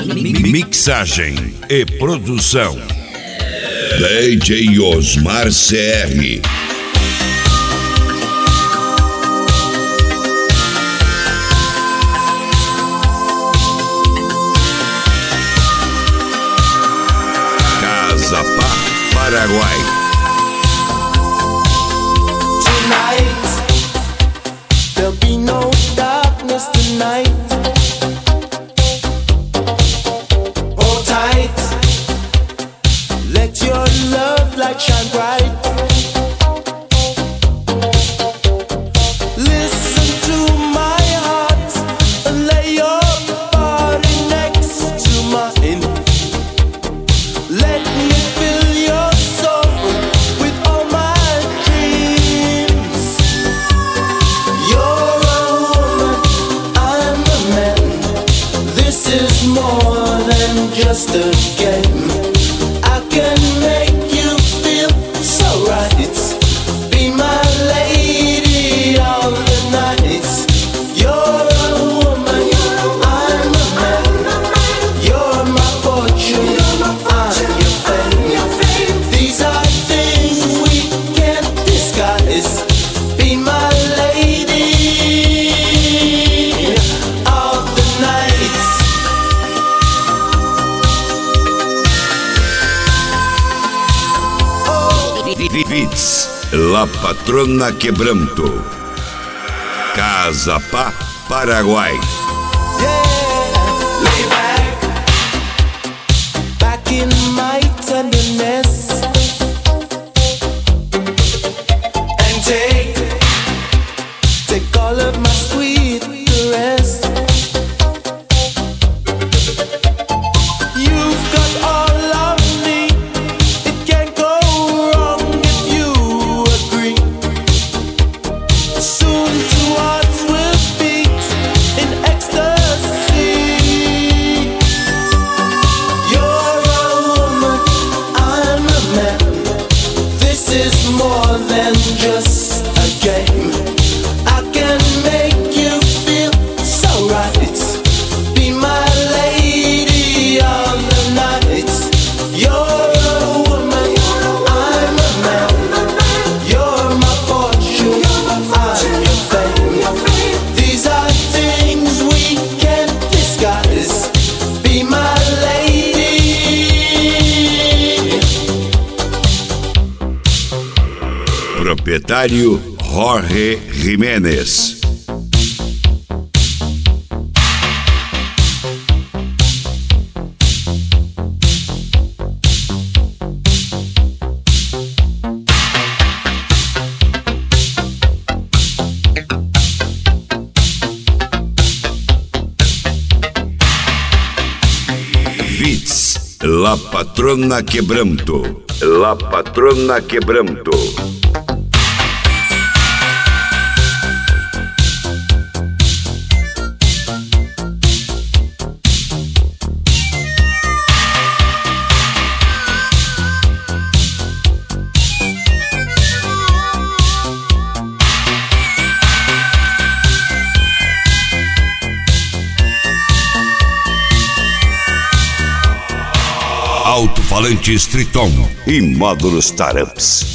Mixagem e produção DJ Osmar CR. Casapá, Paraguai. Tonight, there'll be no darkness tonight. Hold tight, let your love light shine bright. Listen to my heart and lay your body next to mine. Let me fill your soul with all my dreams. You're a woman, I'm a man. This is more than just a game. I can make you feel so right. Be my lady all the night. You're a woman, I'm a man. You're my fortune, I'm your fame. These are things we can't disguise. Be my lady of the night. Vitz, La Patrona Quebranto. Casapá, Paraguai. Lay back in my tenderness, and take all of my sweet caress. You've got all of me, it can't go wrong if you agree. Soon two hearts will beat in ecstasy. You're a woman, I'm a man. This is more than just a game. I can make you feel so right. Be my lady of the night. You're a woman, I'm a man. You're my fortune, I'm your fame. These are things we can't disguise. Be my lady. Proprietário Jorge Jiménez. Vitz, La Patrona Quebranto. La Patrona Quebranto. Alto-falantes Triton e módulos Startups.